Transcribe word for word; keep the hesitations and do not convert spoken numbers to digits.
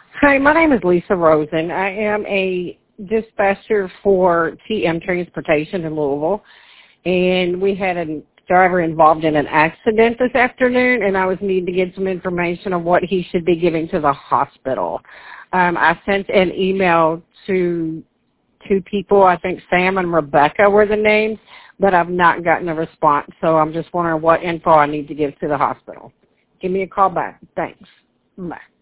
Hi, my name is Lisa Rosen. I am a dispatcher for T M Transportation in Louisville, and we had a driver involved in an accident this afternoon, and I was needing to get some information on what he should be giving to the hospital. Um, I sent an email to two people. I think Sam and Rebecca were the names, but I've not gotten a response, so I'm just wondering what info I need to give to the hospital. Give me a call back. Thanks. Bye.